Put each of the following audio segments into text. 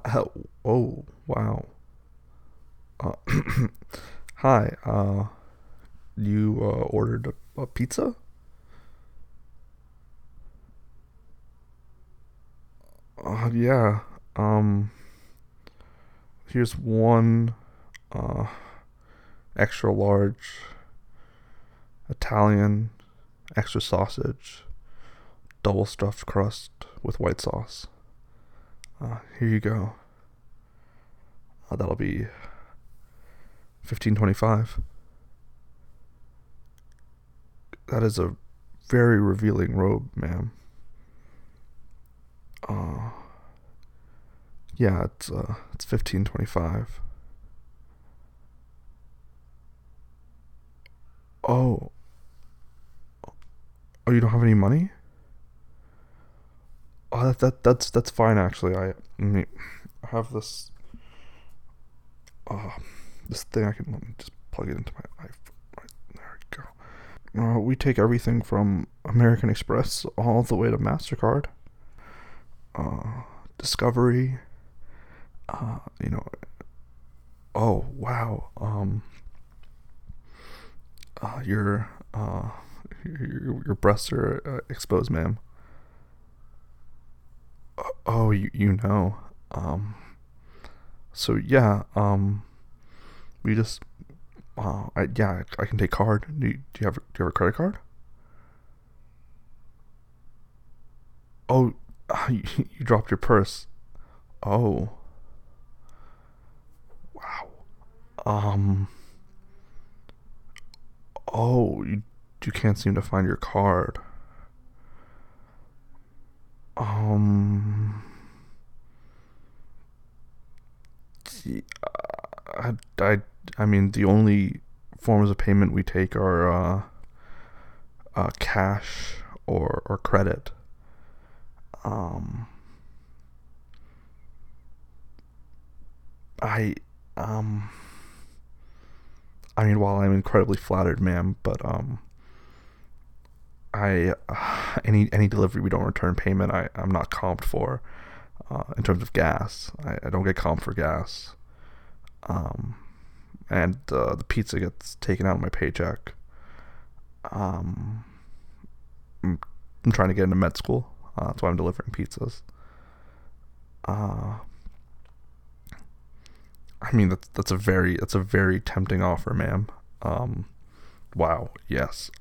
Oh, oh, wow. Uh, Hi. You ordered a pizza? Yeah. Um, Here's one uh extra large Italian extra sausage, double stuffed crust with white sauce. Here you go. That'll be 15.25. That is a very revealing robe, ma'am. Uh, yeah, it's 15.25. Oh, oh, you don't have any money? Oh, that's fine actually. I mean, I have uh this thing I can let me just plug it into my iPhone. Right there we go. We take everything from American Express all the way to Mastercard. Uh, Discovery. You know. Oh wow. Uh, your uh, your breasts are exposed, ma'am. Oh, you know. Um. So yeah. We just I can take card. Do you have a credit card? Oh, you dropped your purse. Oh, wow. Um. Oh, you can't seem to find your card. Um. I, I, I mean, the only forms of payment we take are cash or credit. Um. I um. I mean, while I'm incredibly flattered, ma'am, but I any delivery we don't return payment, I'm not comped for. In terms of gas, I don't get comped for gas. Um, and the pizza gets taken out of my paycheck. Um, I'm, I'm trying to get into med school. That's why I'm delivering pizzas. Uh, I mean that's a very tempting offer, ma'am. Um, wow, yes.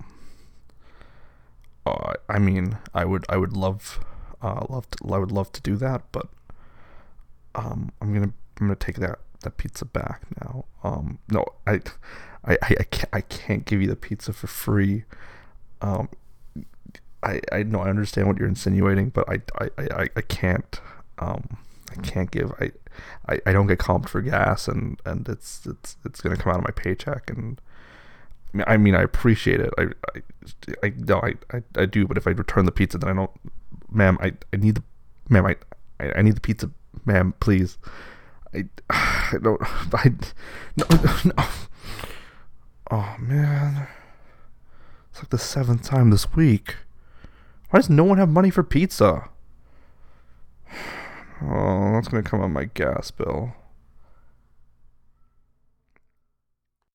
I mean, I would I would love to do that, but I'm gonna take that pizza back now. No, I can't give you the pizza for free. Um, I know I understand what you're insinuating, but I can't. I can't give. I don't get comped for gas, and it's gonna come out of my paycheck, and I appreciate it. I no, I do, but if I return the pizza, then I don't, ma'am. I need the, ma'am. I need the pizza, ma'am. Please. I don't. I no, no. Oh man, it's like the seventh time this week. Why does no one have money for pizza? Oh, that's gonna come on my gas bill.